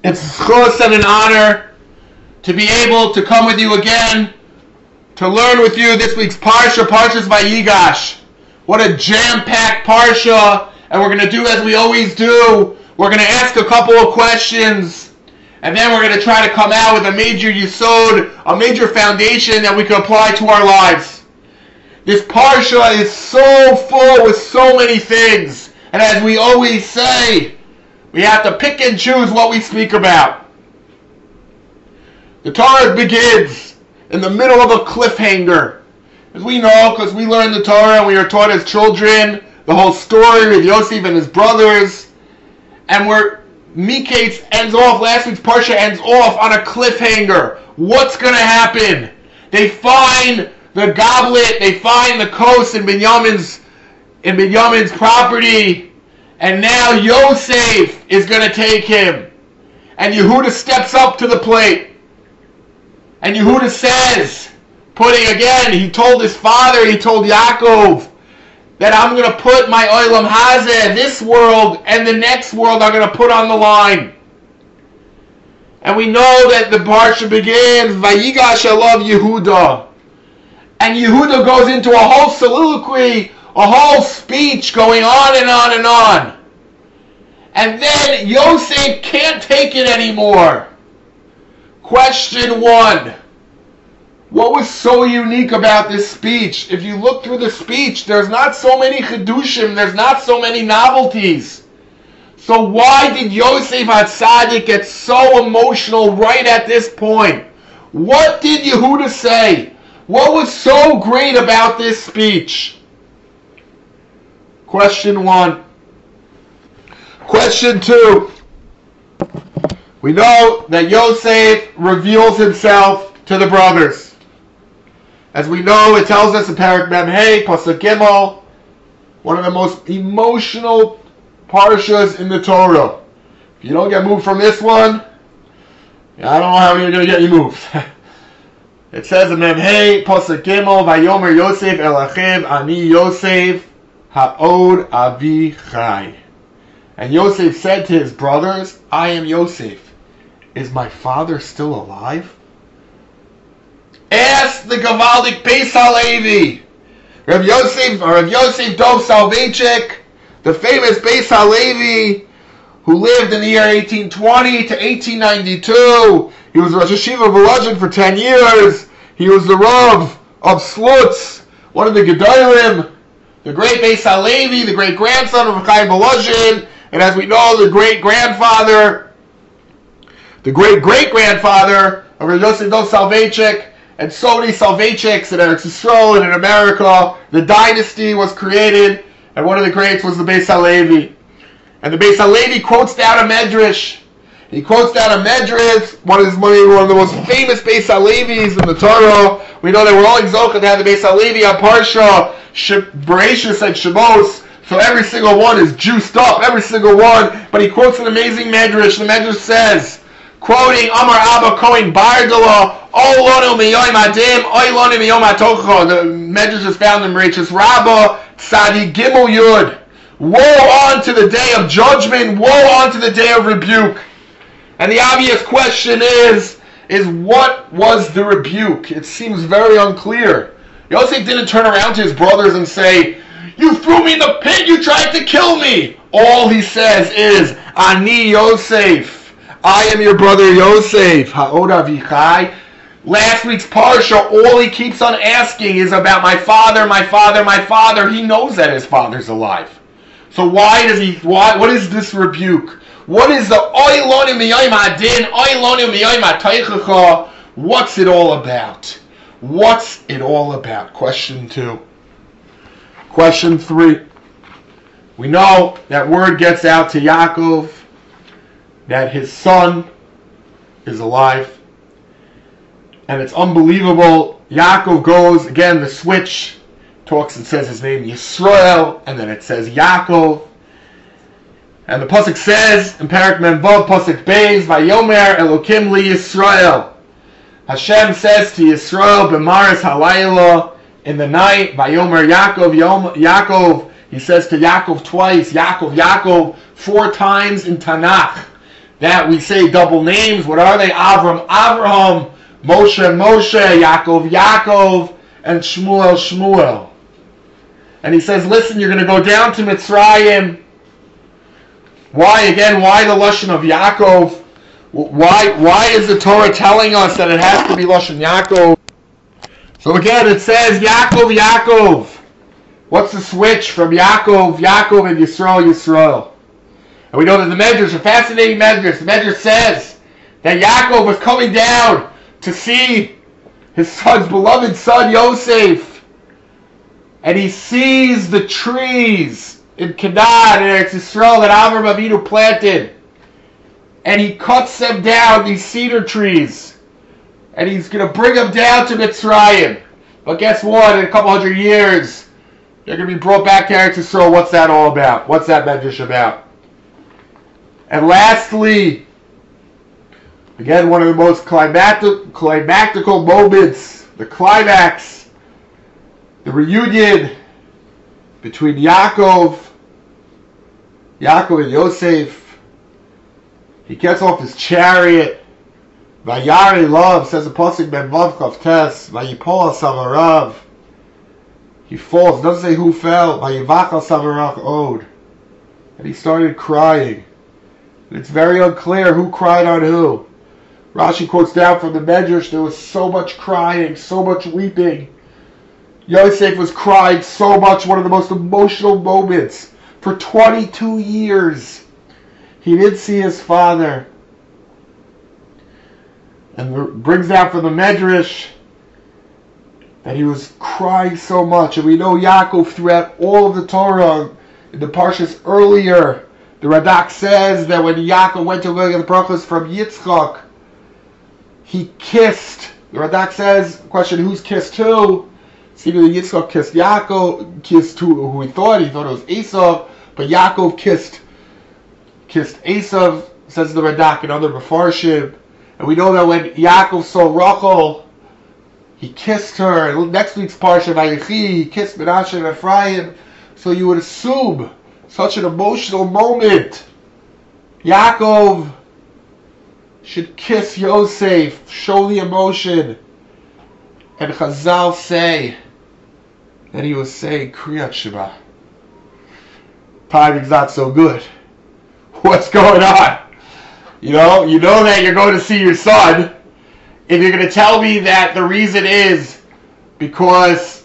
It's a zchus and an honor to be able to come with you again, to learn with you this week's Parsha, Parshas Vayigash. What a jam-packed Parsha, and we're going to do as we always do. We're going to ask a couple of questions, and then we're going to try to come out with a major yesod, a major foundation that we can apply to our lives. This Parsha is so full with so many things, and as we always say, we have to pick and choose what we speak about. The Torah begins in the middle of a cliffhanger. As we know, because we learn the Torah and we are taught as children, the whole story with Yosef and his brothers. And where Miketz ends off, last week's Parsha ends off on a cliffhanger. What's going to happen? They find the goblet, they find the coast in Binyamin's property. And now Yosef is going to take him. And Yehuda steps up to the plate. And Yehuda says, he told his father, he told Yaakov, that I'm going to put my Olam Hazeh, this world, and the next world I'm going to put on the line. And we know that the Parsha begins, Vayigash Elav Yehuda. And Yehuda goes into a whole soliloquy, a whole speech going on and on and on. And then Yosef can't take it anymore. Question 1. What was so unique about this speech? If you look through the speech, there's not so many chidushim, there's not so many novelties. So why did Yosef HaTzadik get so emotional right at this point? What did Yehuda say? What was so great about this speech? Question 1. Question 2. We know that Yosef reveals himself to the brothers. As we know, it tells us in Parak Mem Hey, Pasuk Gimel, one of the most emotional parshas in the Torah. If you don't get moved from this one, I don't know how you're going to get you moved. It says in Mem Hey, Pasuk Gimel, Vayomer Yosef el Achiv, Ani Yosef ha'od avi chai. And Yosef said to his brothers, I am Yosef. Is my father still alive? Ask the Gavaldik Beis HaLevi. Rav Yosef Dov Soloveitchik, the famous Beis HaLevi, who lived in the year 1820 to 1892. He was Rosh Hashiva of Volozhin for 10 years. He was the Rav of Slutz, one of the Gedolim, the great Beis HaLevi, the great-grandson of Chaim Volozhin, and as we know, the great-great-grandfather of Rav Yosef Dov Soloveitchik, and so many Soloveitchiks in Eretz Yisrael and in America. The dynasty was created, and one of the greats was the Beis HaLevi. And the Beis HaLevi quotes down a medrash. He quotes down a medrash, one of the most famous Beis HaLevis in the Torah. We know that we're all exalted to have the Beis HaLevi on Parsha, Bereshis and Shemos. So every single one is juiced up, every single one. But he quotes an amazing medrash. The medrash says, quoting Amar Abba Kohen Bardala, Olonu miyoim adim, oilonu miyom atocha. The medrash is found in Bereshis Rabbah, Tzadi Gimel Yud. Woe unto the day of judgment, woe unto the day of rebuke. And the obvious question is what was the rebuke? It seems very unclear. Yosef didn't turn around to his brothers and say, you threw me in the pit, you tried to kill me. All he says is, Ani Yosef, I am your brother Yosef, Ha'od Avichai. Last week's Parsha, all he keeps on asking is about my father, my father, my father. He knows that his father's alive. So what is this rebuke? What is the Oy Loni Miyoim Adin, Oy Loni Miyoim Ataychacha? What's it all about? What's it all about? Question 2. Question 3. We know that word gets out to Yaakov that his son is alive. And it's unbelievable. Yaakov goes, again, the switch talks and says his name Yisrael, and then it says Yaakov. And the pasuk says in Parak Mem Vav, pasuk Beis, Vayomer Elokim li Yisrael. Hashem says to Yisrael, B'maris halayla, in the night, Vayomer Yaakov, he says to Yaakov twice, Yaakov, 4 times in Tanakh. that we say double names. What are they? Avram, Avraham, Moshe, Moshe, Yaakov, Yaakov, and Shmuel, Shmuel. And he says, listen, you're going to go down to Mitzrayim. Why, again, why the Lashon of Yaakov? Why is the Torah telling us that it has to be Lashon Yaakov? So again, it says, Yaakov, Yaakov. What's the switch from Yaakov, Yaakov, and Yisrael, Yisrael? And we know that the Medrash, a fascinating Medrash, the Medrash says that Yaakov was coming down to see his son's beloved son, Yosef. And he sees the trees in Canaan, in Eretz Yisrael, that Avraham Avinu planted. And he cuts them down, these cedar trees. And he's going to bring them down to Mitzrayim. But guess what? In a couple hundred years, they're going to be brought back to Eretz Yisrael. What's that all about? What's that Medrash about? And lastly, again, one of the most climactical moments, the climax, the reunion between Yaakov and Yosef. He gets off his chariot. Vayari love, says the pasuk Memvav Kaf Tes. Vayipol Savarav. He falls. It doesn't say who fell. Vayivachal Savarach Od. And he started crying. And it's very unclear who cried on who. Rashi quotes down from the Medrash, there was so much crying, so much weeping. Yosef was crying so much, one of the most emotional moments. For 22 years, he didn't see his father. And brings down from the Medrash that he was crying so much. And we know Yaakov throughout all of the Torah, in the Parshas earlier, the Radak says that when Yaakov went to look at the brachos from Yitzchak, he kissed. The Radak says, question, who's kissed who? Seemingly Yitzchak kissed Yaakov, kissed who he thought it was Esav, but Yaakov kissed Esav, says the Radak and other Mefarshim. And we know that when Yaakov saw Rachel, he kissed her. And next week's Parsha, Vayechi, he kissed Menashe and Ephraim. So you would assume such an emotional moment. Yaakov should kiss Yosef, show the emotion. And Chazal say that he was saying Kriyat Shema. Timing's not so good. What's going on? You know that you're going to see your son. If you're going to tell me that the reason is because,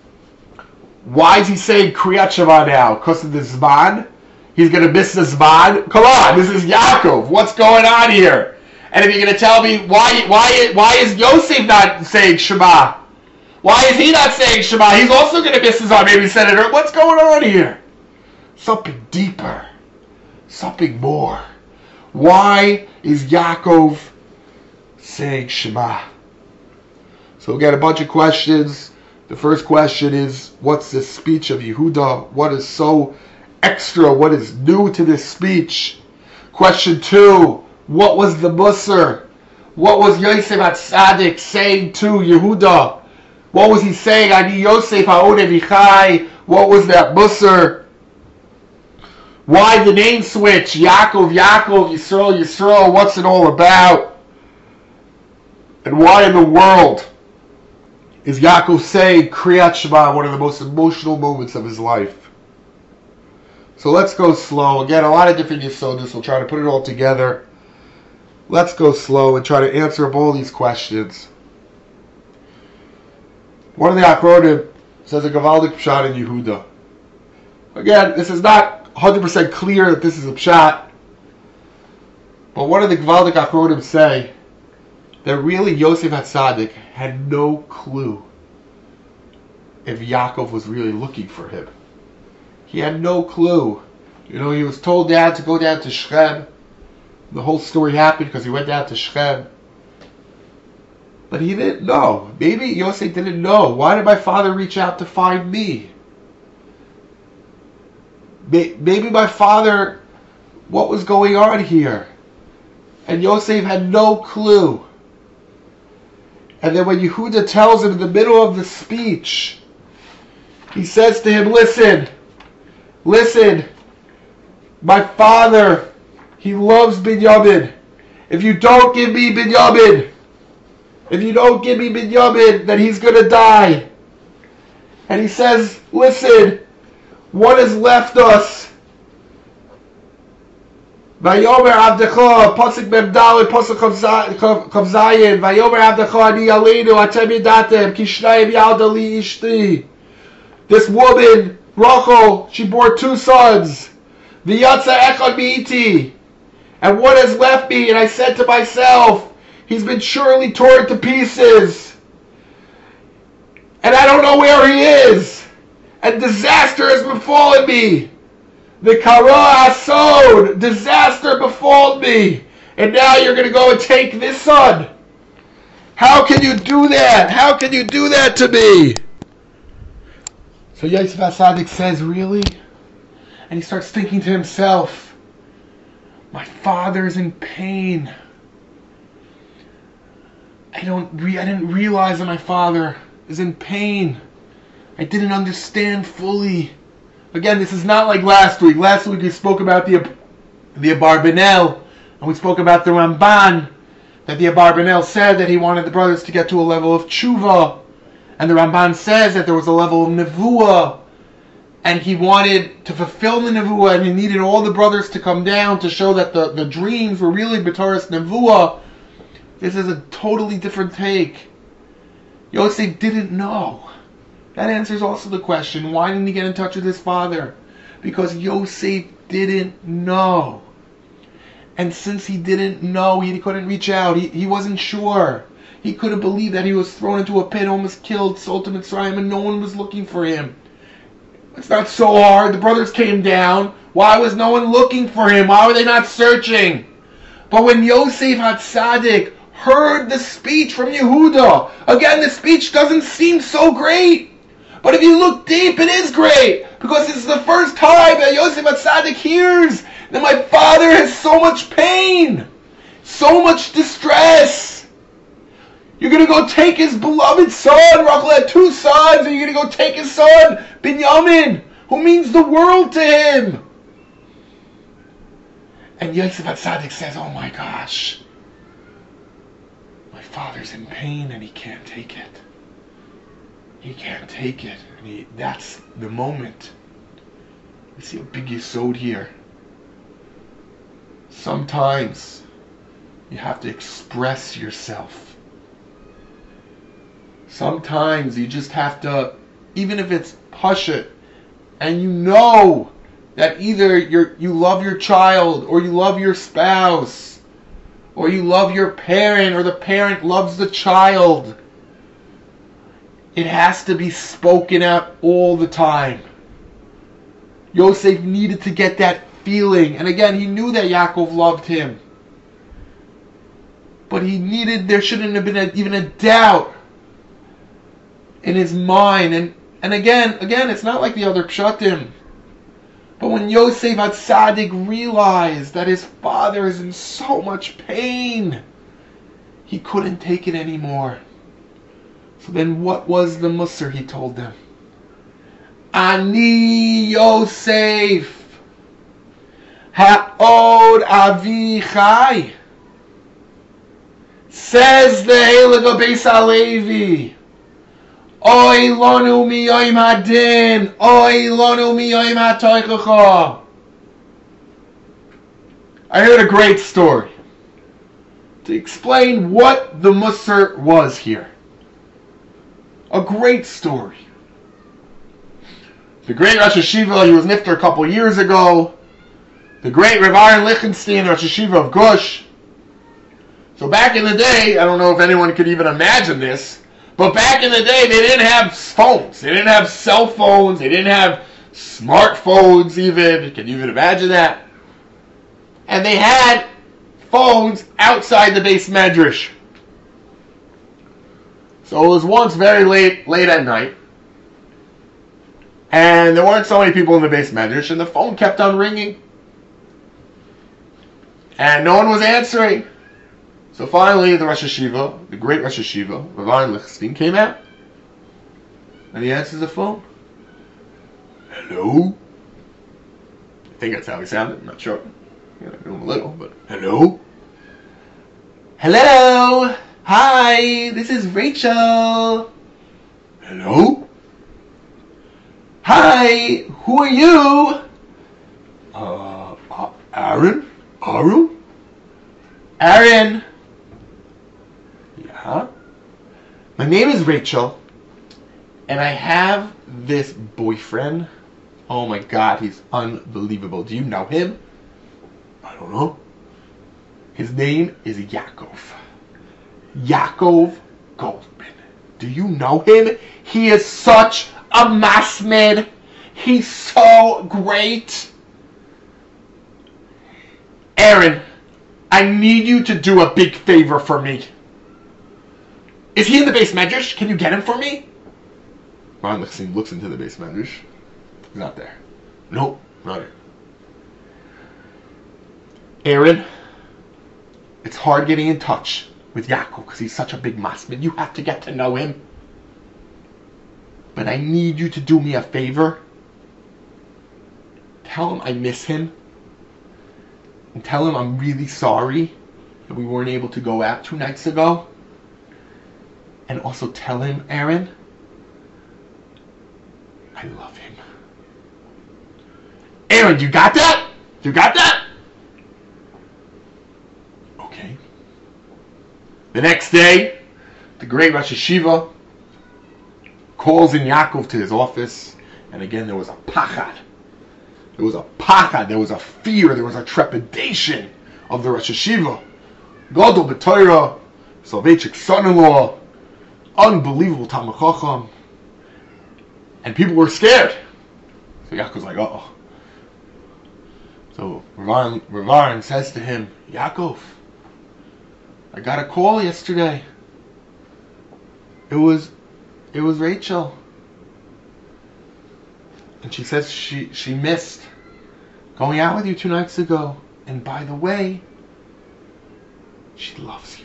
why is he saying Kriyat Shema now? Because of the Zman? He's going to miss the Zman? Come on, this is Yaakov. What's going on here? And if you're going to tell me why is Yosef not saying Shema? Why is he not saying Shema? He's also going to miss his Zman. Maybe he said it. What's going on here? Something deeper. Something more. Why is Yaakov saying Shema? So we got a bunch of questions. The first question is, what's this speech of Yehuda? What is so extra? What is new to this speech? Question 2, what was the Musar? What was Yosef HaTzadik saying to Yehuda? What was he saying? Ani Yosef ha'od Evichai. What was that Musar? Why the name switch? Yaakov, Yaakov, Yisrael, Yisrael. What's it all about? And why in the world is Yaakov saying Kriyat Shema, one of the most emotional moments of his life? So let's go slow. Again, a lot of different Yesodis. We'll try to put it all together. Let's go slow and try to answer up all these questions. One of the Achronim says a Gavaldik Pshat in Yehuda. Again, this is not 100% clear that this is a pshat, but one of the Gavaldik Achronim say that really Yosef HaTzadik had no clue if Yaakov was really looking for him. He had no clue. He was told to go down to Shechem. The whole story happened because he went down to Shechem. But he didn't know. Maybe Yosef didn't know. Why did my father reach out to find me? Maybe my father, what was going on here? And Yosef had no clue. And then when Yehuda tells him in the middle of the speech, he says to him, listen, my father He loves Binyamin. If you don't give me Binyamin, then he's going to die. And he says, listen, what has left us? Vayomer Avdecha, Pasuk Memdal, Pasuk Kavzayin, Vayomer Avdecha, Ani Aleinu, Atem Yedatem, Kishnayim Yaldali Ishti. This woman, Rachel, she bore 2 sons. V'yatza echad mi'iti. And one has left me, and I said to myself, he's been surely torn to pieces. And I don't know where he is. And disaster has befallen me. The kara asod, disaster befalled me. And now you're going to go and take this son. How can you do that? How can you do that to me? So Yosef HaTzadik says, really? And he starts thinking to himself, my father's in pain. I didn't realize that my father is in pain. I didn't understand fully. Again, this is not like last week. Last week we spoke about the Abarbanel, and we spoke about the Ramban, that the Abarbanel said that he wanted the brothers to get to a level of tshuva, and the Ramban says that there was a level of nevuah, and he wanted to fulfill the nevuah, and he needed all the brothers to come down to show that the dreams were really b'toras nevuah. This is a totally different take. Yosef didn't know. That answers also the question, why didn't he get in touch with his father? Because Yosef didn't know. And since he didn't know, he couldn't reach out. He wasn't sure. He couldn't believe that he was thrown into a pit, almost killed, sold to Mitzrayim, and no one was looking for him. It's not so hard. The brothers came down. Why was no one looking for him? Why were they not searching? But when Yosef HaTzadik heard the speech from Yehuda, again, the speech doesn't seem so great. But if you look deep, it is great. Because this is the first time that Yosef HaTzadik hears that my father has so much pain, so much distress. You're going to go take his beloved son. Rachel had 2 sons, and you're going to go take his son, Binyamin, who means the world to him. And Yosef HaTzadik says, oh my gosh, my father's in pain and he can't take it. He can't take it. And that's the moment. You see a big yesod here. Sometimes you have to express yourself. Sometimes you just have to, even if it's pashut, and you know that either you love your child, or you love your spouse, or you love your parent, or the parent loves the child. It has to be spoken out all the time. Yosef needed to get that feeling. And again, he knew that Yaakov loved him. But there shouldn't have been even a doubt in his mind. And again, it's not like the other pshatim. But when Yosef HaTzadik realized that his father is in so much pain, he couldn't take it anymore. So then what was the musar he told them? Ani Yosef ha'od avi chai. Says the Heilig Beis HaLevi, Oy lanu miyoim hadin, oy lanu miyoim hatoichacha. I heard a great story to explain what the musar was here. A great story. The great Rosh Hashiva, he was nifter a couple years ago. The great Rav Aaron Lichtenstein, Rosh Hashiva of Gush. So back in the day, I don't know if anyone could even imagine this, but back in the day, they didn't have phones. They didn't have cell phones. They didn't have smartphones even. Can you even imagine that? And they had phones outside the base medrash. So it was once very late at night, and there weren't so many people in the base medrash, and the phone kept on ringing, and no one was answering. So finally, the Rosh Hashiva, the great Rosh Hashiva, Rav Aaron Lichtenstein, came out, and he answers the phone. Hello? I think that's how he sounded, I'm not sure. I knew him a little, but hello? Hello? Hi, this is Rachel. Hello? Hi, who are you? Aaron? Aru? Aaron? Yeah? My name is Rachel, and I have this boyfriend. Oh my God, he's unbelievable. Do you know him? I don't know. His name is Yaakov. Yaakov Goldman. Do you know him? He is such a masmid. He's so great. Aaron, I need you to do a big favor for me. Is he in the base medrash? Can you get him for me? Ron looks into the base medrash. He's not there. Nope, not here. Aaron, it's hard getting in touch with Yaakov because he's such a big masmid. You have to get to know him. But I need you to do me a favor. Tell him I miss him. And tell him I'm really sorry that we weren't able to go out 2 nights ago. And also tell him, Aaron, I love him. Aaron, you got that? You got that? Okay. The next day, the great Rosh Hashiva calls in Yaakov to his office. And again, there was a pachad. There was a pachad. There was a fear. There was a trepidation of the Rosh Hashiva. Gadol B'Torah, Soloveitchik's son-in-law, unbelievable Talmid Chacham. And people were scared. So Yaakov's like, uh-oh. So Rav Aaron says to him, Yaakov, I got a call yesterday. It was Rachel. And she says she missed going out with you 2 nights ago. And by the way, she loves you.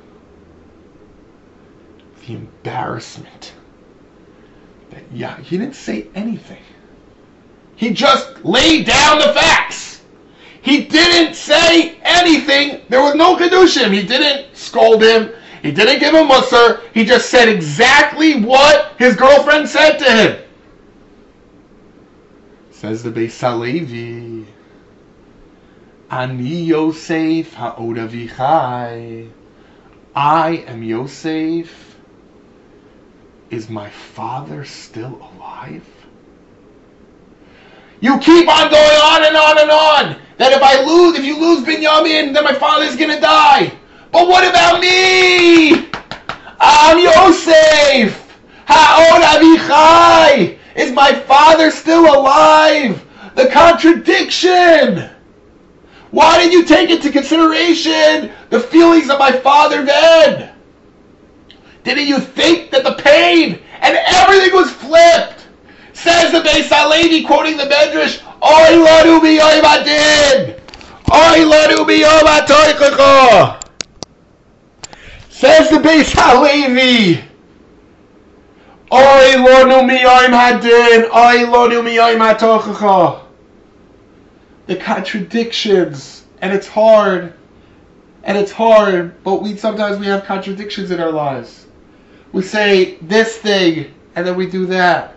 The embarrassment. Yeah, he didn't say anything. He just laid down the facts. He didn't say anything. There was no kedushim. He didn't scold him. He didn't give him musar. He just said exactly what his girlfriend said to him. Says the Beis Halevi, Ani Yosef ha'od avichai. I am Yosef. Is my father still alive? You keep on going on and on and on. That if you lose Binyamin, then my father's going to die. But what about me? I'm Yosef. Ha'od avichai. Is my father still alive? The contradiction. Why did you take into consideration the feelings of my father then? Didn't you think that the pain and everything was flipped? Says the Beis Halevi, quoting the Medrash, Oy lanu b'yom hadin. Oy lanu b'yom hatoichecha. Says the Beis Halevi, Oy lanu b'yom hadin. Oy lanu b'yom hatoichecha. The contradictions, and it's hard, but sometimes we have contradictions in our lives. We say this thing, and then we do that.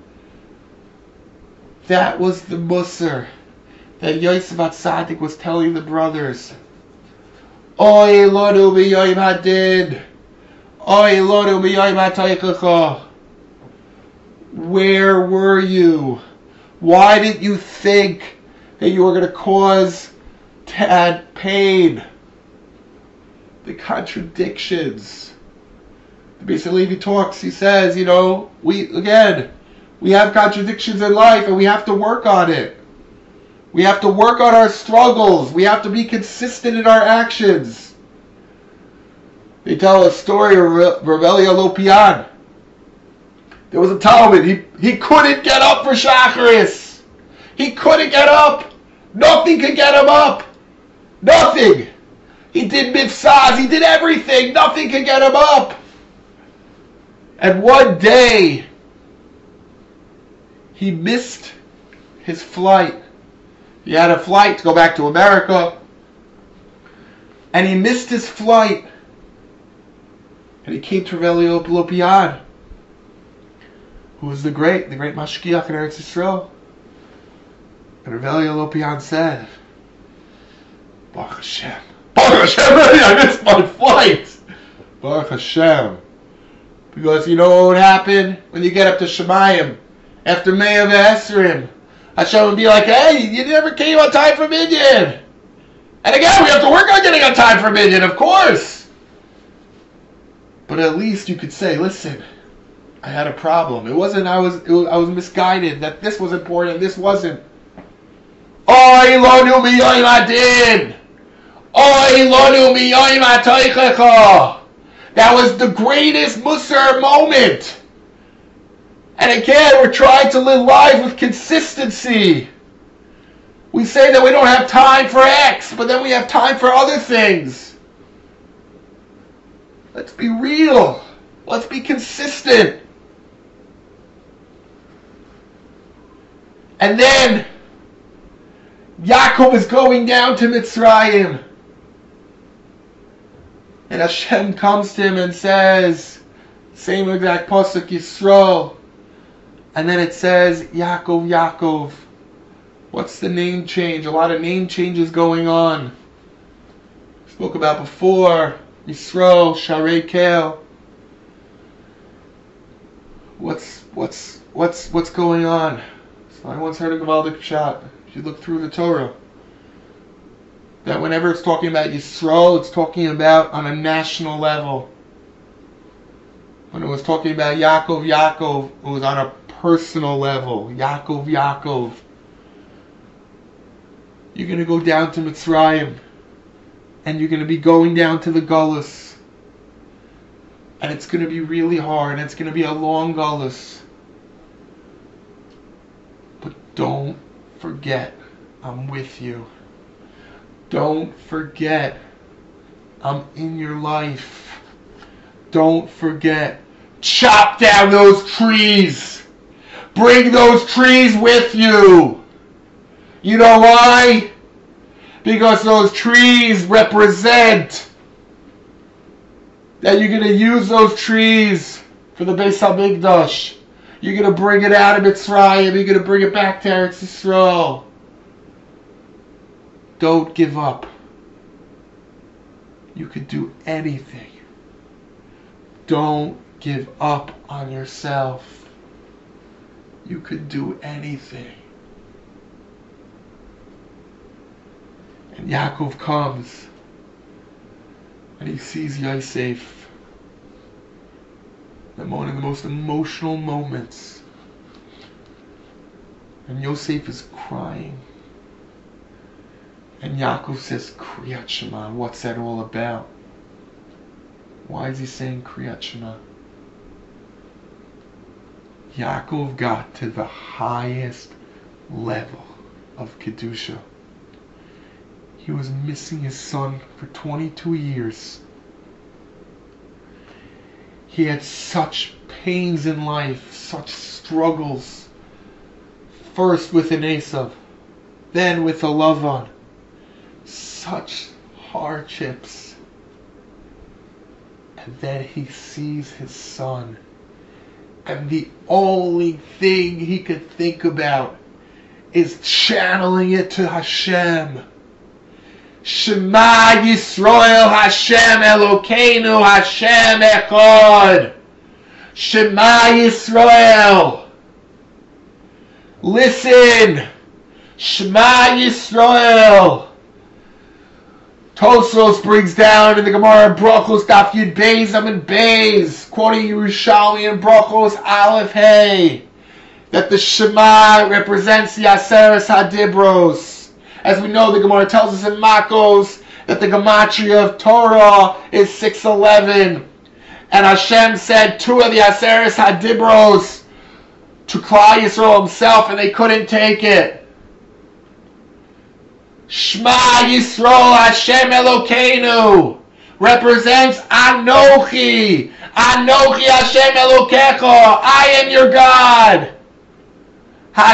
That was the musar that Yosef HaTzadik was telling the brothers. Oy lanu b'yom hadin. Oy lanu b'yom hatoichecha. Where were you? Why did you think that you were going to cause Tad pain? The contradictions. The Beis Halevi talks, he says, we have contradictions in life and we have to work on it. We have to work on our struggles. We have to be consistent in our actions. They tell a story of Rav Eliyahu Lopian. There was a Talmud. He couldn't get up for Shacharis. He couldn't get up. Nothing could get him up. Nothing. He did mitzvahs. He did everything. Nothing could get him up. And one day, he missed his flight. He had a flight to go back to America. And he missed his flight. And he came to Rav Eliezer Lopian, who was the great Mashgiach in Eretz Yisrael. And Rav Eliezer Lopian said, Baruch Hashem. Baruch Hashem, I missed my flight. Baruch Hashem. Because you know what would happen when you get up to Shemayim after Me'ah V'Esrim? Hashem would be like, hey, you never came on time for Minyan. And again, we have to work on getting on time for Minyan, of course. But at least you could say, listen, I had a problem. It wasn't I was misguided, that this was important, this wasn't. Oy lonu miyoyim adin. Oy lonu miyoyim atoichecha. That was the greatest Musar moment. And again, we're trying to live life with consistency. We say that we don't have time for X, but then we have time for other things. Let's be real. Let's be consistent. And then Yaakov is going down to Mitzrayim. And Hashem comes to him and says, same exact pasuk, Yisrael. And then it says, Yaakov, Yaakov. What's the name change? A lot of name changes going on. Spoke about before, Yisrael, Sharei Kel. What's going on? So I once heard a Gavaldik Pshat. If you look through the Torah, that whenever it's talking about Yisrael, it's talking about on a national level. When it was talking about Yaakov, Yaakov, it was on a personal level. Yaakov, Yaakov. You're going to go down to Mitzrayim, and you're going to be going down to the Gullus, and it's going to be really hard, and it's going to be a long Gullus. But don't forget, I'm with you. Don't forget, I'm in your life. Don't forget, chop down those trees. Bring those trees with you. You know why? Because those trees represent that you're going to use those trees for the Beis HaMikdash. You're going to bring it out of Mitzrayim. You're going to bring it back to Eretz Yisrael. Don't give up. You could do anything. Don't give up on yourself. You could do anything. And Yaakov comes and he sees Yosef. One of the most emotional moments. And Yosef is crying. And Yaakov says, Kriyat Shema. What's that all about? Why is he saying Kriyat Shema? Yaakov got to the highest level of Kedusha. He was missing his son for 22 years. He had such pains in life, such struggles. First with an Esav, then with a Lavan. Such hardships. And then he sees his son. And the only thing he could think about is channeling it to Hashem. Shema Yisrael Hashem Elokeinu Hashem Echad. Shema Yisrael. Listen. Shema Yisrael. Tosfos brings down in the Gemara Brachos Daf Yud Beis Amud Beis, quoting Yerushalmi and Brachos Aleph Hey, that the Shema represents the Aseres HaDibros. As we know, the Gemara tells us in Makos that the gematria of Torah is 611, and Hashem said two of the Aseres HaDibros to Klal Yisrael himself, and they couldn't take it. Shema Yisrael Hashem Elokeinu represents Anochi. Anochi Hashem Elokecha. I am your God.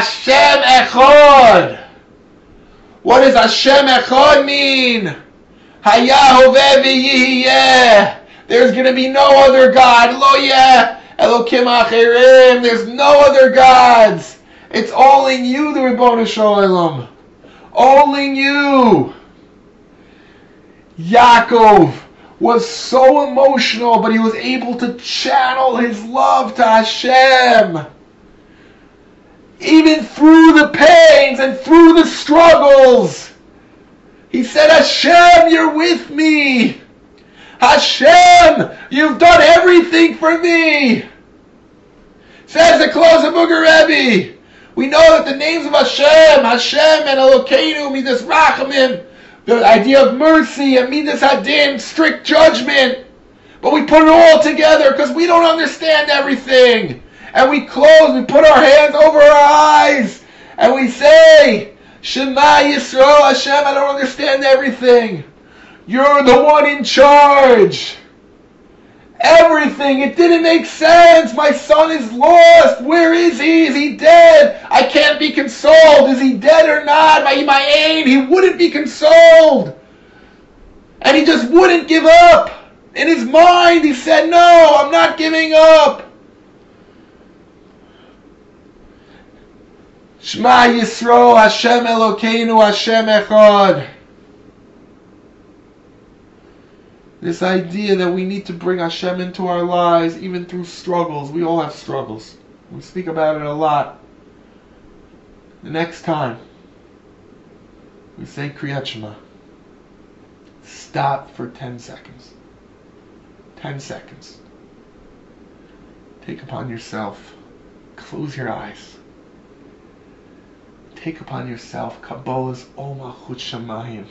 Hashem Echad. What does Hashem Echad mean? Hayahoveh v'yiyeh. There's going to be no other God. Lo yeh Elokim acherim. There's no other gods. It's only you, the Ribono Shel Olam. Only you. Yaakov was so emotional, but he was able to channel his love to Hashem. Even through the pains and through the struggles. He said, Hashem, you're with me. Hashem, you've done everything for me. Says the Closer Booger Rebbe. We know that the names of Hashem and Elokeinu, Midas Rachamim, the idea of mercy and Midas Hadin, strict judgment. But we put it all together because we don't understand everything. And we put our hands over our eyes, and we say, Shema Yisrael, Hashem, I don't understand everything. You're the one in charge. Everything, it didn't make sense. My son is lost. Where is he? Is he dead? I can't be consoled. Is he dead or not? My aim, he wouldn't be consoled. And he just wouldn't give up. In his mind, he said, no, I'm not giving up. Shema Yisrael, Hashem Elokeinu, Hashem Echad. This idea that we need to bring Hashem into our lives, even through struggles. We all have struggles. We speak about it a lot. The next time we say Kriyat Shema, stop for 10 seconds. 10 seconds. Take upon yourself. Close your eyes. Take upon yourself Kabbalah's Ol Malchut Shamayim.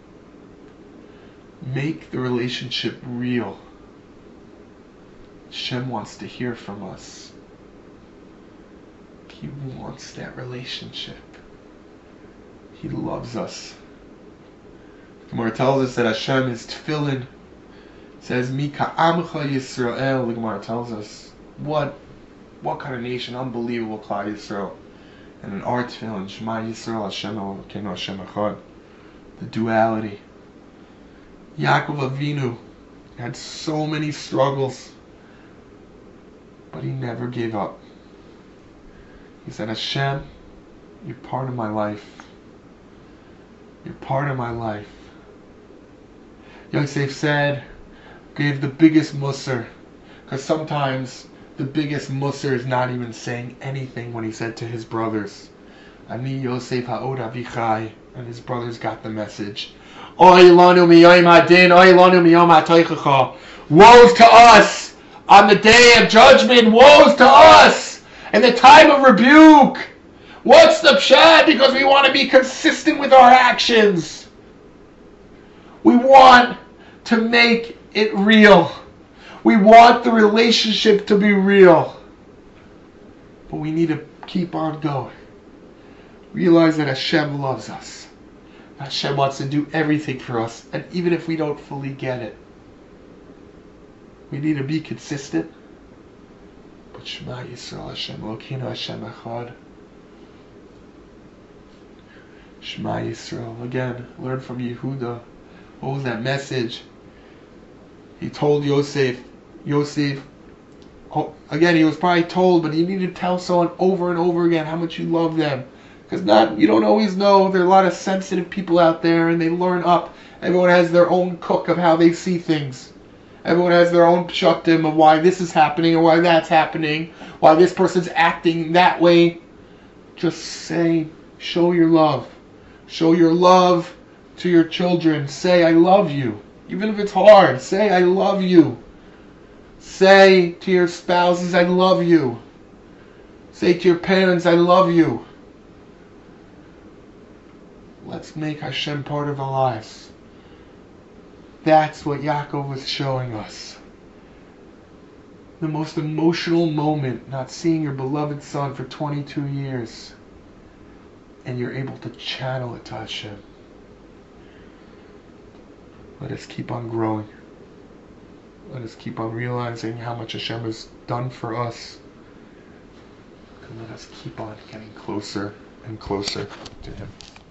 Make the relationship real. Hashem wants to hear from us. He wants that relationship. He loves us. The Gemara tells us that Hashem is tefillin. It says, Mi ka'amcha Yisrael. The Gemara tells us, what kind of nation? Unbelievable, Klal Yisrael. And in our tefillin, Shema Yisrael, Hashem Elokeinu, Hashem Echad. The duality. Yaakov Avinu had so many struggles, but he never gave up. He said, Hashem, you're part of my life. You're part of my life. Yosef said, gave the biggest musar, because sometimes the biggest musar is not even saying anything when he said to his brothers, Ani Yosef ha'od avichai, and his brothers got the message. Oy lanu miyom hadin, oy lanu miyom ha'toichacha. Woes to us on the day of judgment. Woes to us in the time of rebuke. What's the pshat? Because we want to be consistent with our actions. We want to make it real. We want the relationship to be real. But we need to keep on going. Realize that Hashem loves us. Hashem wants to do everything for us. And even if we don't fully get it, we need to be consistent. But Shema Yisrael, Hashem Elokeinu, Hashem Echad. Shema Yisrael. Again, learn from Yehuda. What was that message? He told Yosef, again, he was probably told, but he needed to tell someone over and over again how much you love them. Because you don't always know. There are a lot of sensitive people out there, and they learn up. Everyone has their own cook of how they see things. Everyone has their own pshatim of why this is happening or why that's happening, why this person's acting that way. Just say, show your love. Show your love to your children. Say, I love you. Even if it's hard, say, I love you. Say to your spouses, I love you. Say to your parents, I love you. Let's make Hashem part of our lives. That's what Yaakov was showing us. The most emotional moment, not seeing your beloved son for 22 years. And you're able to channel it to Hashem. Let us keep on growing. Let us keep on realizing how much Hashem has done for us. And let us keep on getting closer and closer to Him.